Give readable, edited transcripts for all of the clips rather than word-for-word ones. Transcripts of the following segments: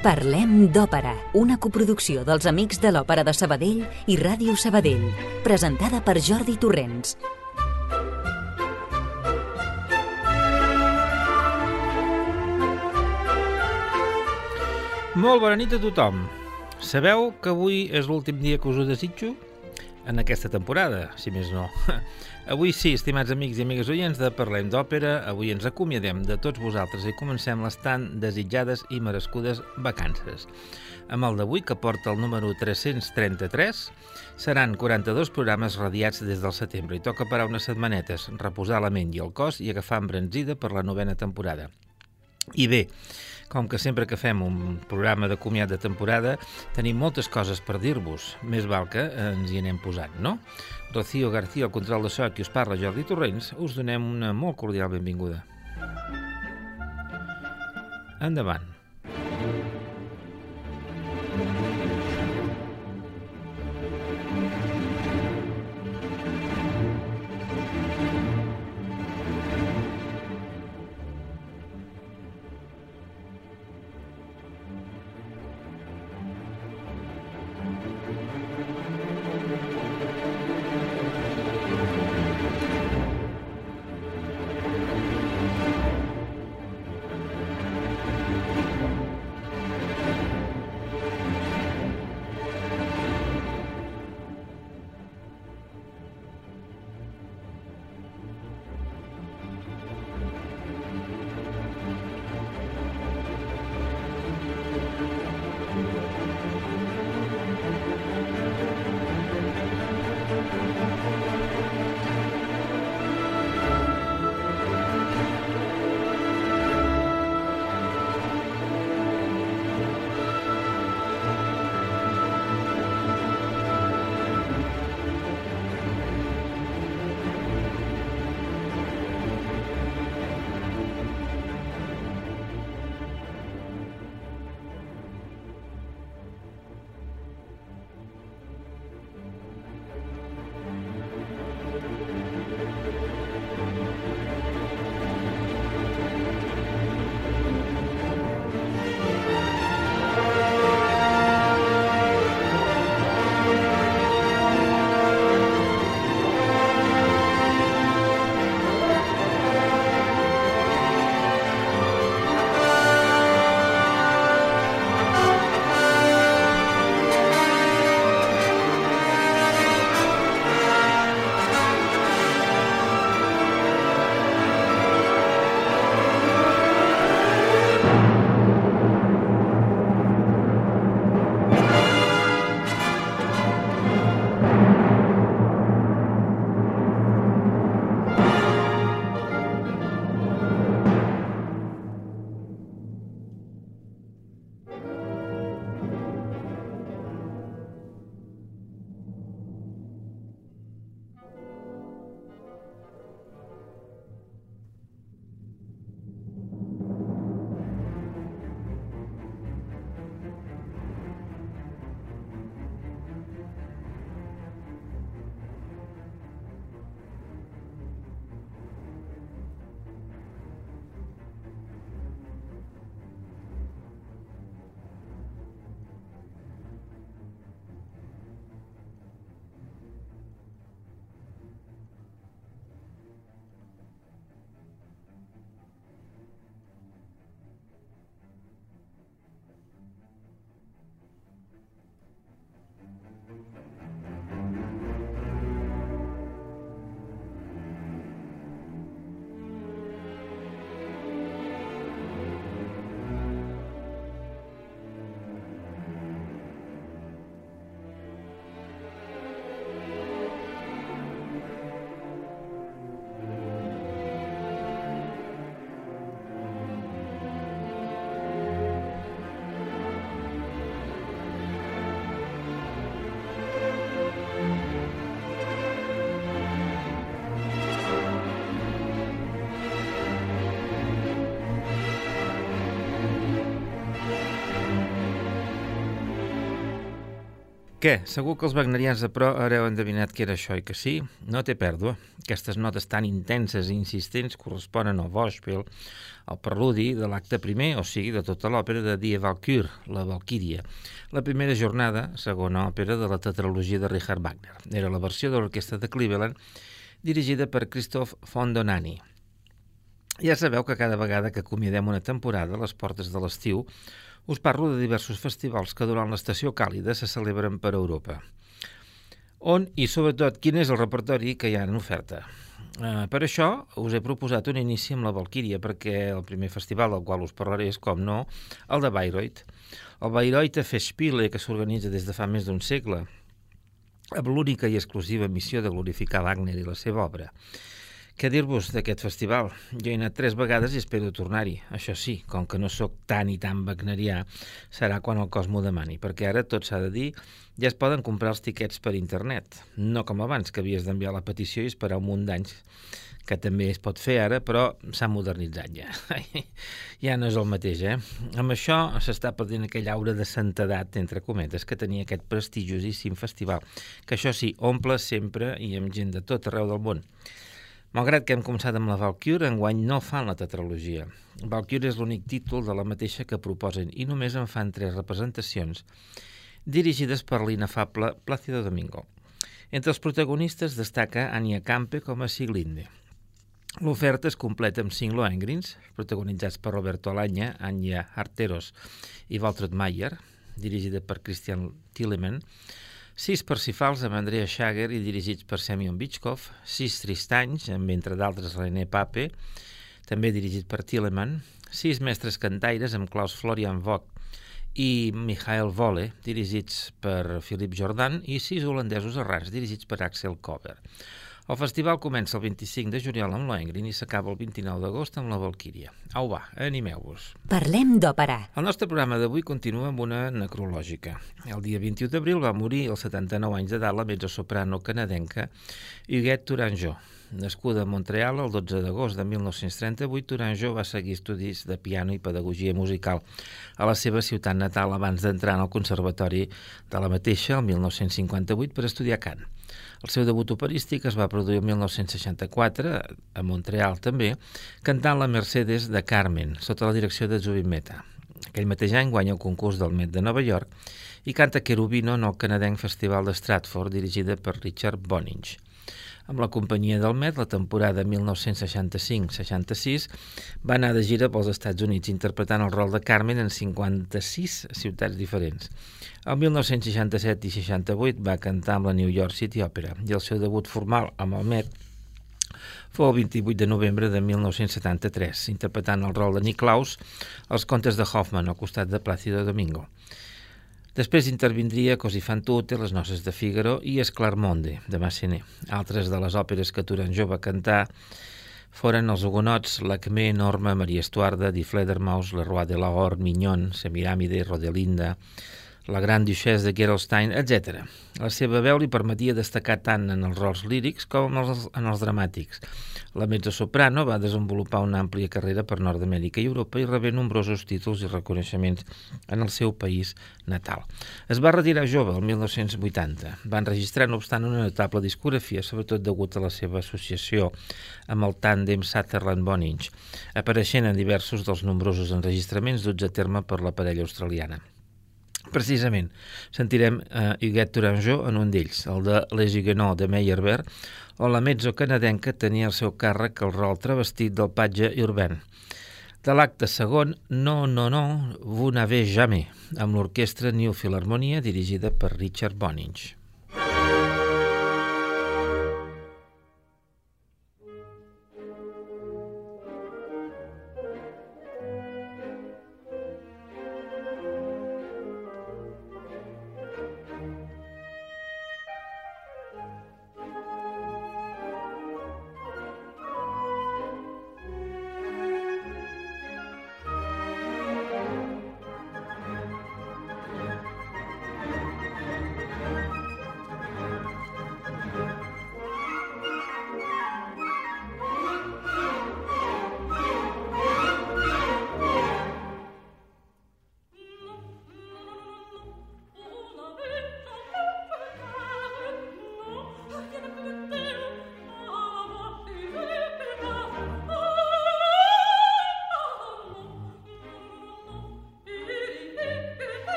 Parlem d'Òpera, una coproducció dels Amics de l'Òpera de Sabadell i Ràdio Sabadell, presentada per Jordi Torrents. Molt bona nit a tothom. Sabeu que avui és l'últim dia que us ho desitjo? En aquesta temporada, si més no. Avui sí, estimats amics i amigues oients de Parlem d'Òpera, avui ens acomiadem de tots vosaltres i comencem les tan desitjades i merescudes vacances. Amb el d'avui, que porta el número 333, seran 42 programes radiats des del setembre i toca parar unes setmanetes, reposar la ment i el cos i agafar embranzida per la 9a temporada. I bé, com que sempre que fem un programa de comiat de temporada tenim moltes coses per dir-vos, més val que ens hi anem posant, no? Rocío García, al control de so, qui us parla, Jordi Torrents, us donem una molt cordial benvinguda. Endavant. Què? Segur que els wagnerians de pro haureu endevinat que era això i que sí? No té pèrdua. Aquestes notes tan intenses i insistents corresponen al Vorspiel, al preludi de l'acte primer, o sigui, de tota l'òpera de Die Walküre, la Valquíria, la primera jornada, segona òpera de la tetralogia de Richard Wagner. Era la versió de l'orquestra de Cleveland, dirigida per Christoph von Dohnanyi. Ja sabeu que cada vegada que acomiadem una temporada a les portes de l'estiu, us parlo de diversos festivals que durant l'estació càlida se celebren per Europa. On i, sobretot, quin és el repertori que hi ha en oferta? Per això us he proposat un inici amb la Valquíria, perquè el primer festival del qual us parlaré és, com no, el de Bayreuth. El Bayreuther Festspiele, que s'organitza des de fa més d'un segle, amb l'única i exclusiva missió de glorificar Wagner i la seva obra. Què dir-vos d'aquest festival? Jo he anat 3 vegades i espero tornar-hi. Això sí, com que no sóc tan i tan wagnerià, serà quan el cos m'ho demani, perquè ara, tot s'ha de dir, ja es poden comprar els tiquets per internet. No com abans, que havies d'enviar la petició i esperar un munt d'anys, que també es pot fer ara, però s'ha modernitzat ja. Ja no és el mateix, Amb això s'està perdent aquella aura de santedat, entre cometes, que tenia aquest prestigiosíssim festival, que això sí, omple sempre i amb gent de tot arreu del món. Malgrat que hem començat amb la Valkyrie, enguany no fan la tetralogia. Valkyrie és l'únic títol de la mateixa que proposen i només en fan 3 representacions, dirigides per l'inefable Plácido Domingo. Entre els protagonistes destaca Anya Campe com a Sieglinde. L'oferta es completa amb 5 Lohengrins, protagonitzats per Roberto Alagna, Anya Arteros i Waltraud Mayer, dirigida per Christian Thielemann, 6 Parsifals amb Andrea Schager i dirigits per Semyon Bychkov, 6 Tristanys amb, entre d'altres, René Pape, també dirigit per Thielemann, 6 Mestres Cantaires amb Klaus Florian Vogt i Michael Volle, dirigits per Philippe Jordan, i 6 holandesos errants, dirigits per Axel Kover. El festival comença el 25 de juliol amb Lohengrin i s'acaba el 29 d'agost amb la Valquíria. Au va, animeu-vos. Parlem d'òpera. El nostre programa d'avui continua amb una necrològica. El dia 21 d'abril va morir als 79 anys d'edat la mezzosoprano canadenca Huguette Tourangeau. Nascuda a Montreal el 12 d'agost de 1938, Tourangeau va seguir estudis de piano i pedagogia musical a la seva ciutat natal abans d'entrar en el conservatori de la mateixa el 1958 per estudiar cant. El seu debut operístic es va produir el 1964, a Montreal també, cantant la Mercedes de Carmen, sota la direcció de Zubin Mehta. Aquell mateix any guanya el concurs del Met de Nova York i canta Cherubino en el canadenc Festival de Stratford, dirigida per Richard Boninch. Amb la companyia del Met, la temporada 1965-66, va anar de gira pels Estats Units, interpretant el rol de Carmen en 56 ciutats diferents. El 1967 i 68 va cantar amb la New York City Opera i el seu debut formal amb el Met fou el 28 de novembre de 1973, interpretant el rol de Niklaus als contes de Hoffmann al costat de Plácido Domingo. Després intervindria Così fan tutte, Les noces de Figaro i Esclarmonde, de Massenet. Altres de les òperes que Tourangeau va cantar foren Els Hugonots, Lakmé, Norma, Maria Estuarda, Die Fledermaus, Le Roi de Lahore, Mignon, Semiramide, Rodelinda, La Gran Duchesse de Gerolstein, etc. La seva veu li permetia destacar tant en els rols lírics com en els dramàtics. La mezzosoprano va desenvolupar una àmplia carrera per Nord-Amèrica i Europa i rebé nombrosos títols i reconeixements en el seu país natal. Es va retirar jove, el 1980. Va enregistrar, no obstant, una notable discografia, sobretot degut a la seva associació amb el tàndem Sutherland-Boninch, apareixent en diversos dels nombrosos enregistraments duts a terme per la parella australiana. Precisament, sentirem Huguette Tourangeau en un d'ells, el de Les Huguenots de Meyerbeer, on la mezzo-canadenca tenia al seu càrrec el rol travestit del patge Urbain. De l'acte segon, No, vous n'avez jamais, amb l'orquestra New Philharmonia dirigida per Richard Boninch.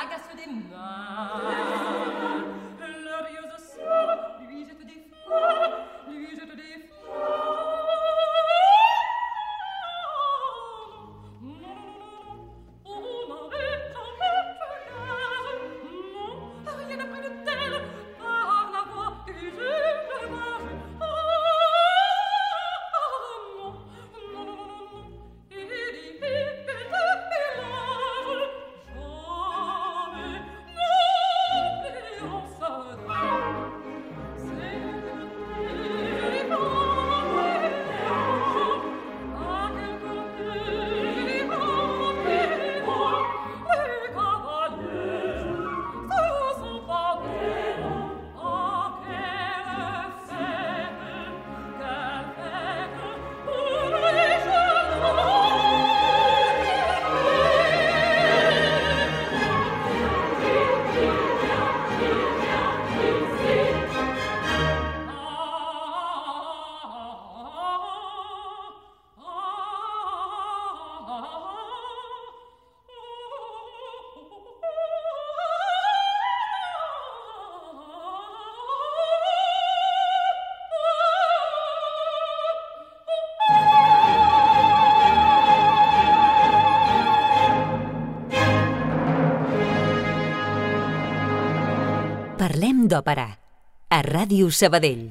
agace des mains. Glorieuse sœur lui jette des fleurs, lui jette des fleurs. Parlem d'òpera, a Ràdio Sabadell.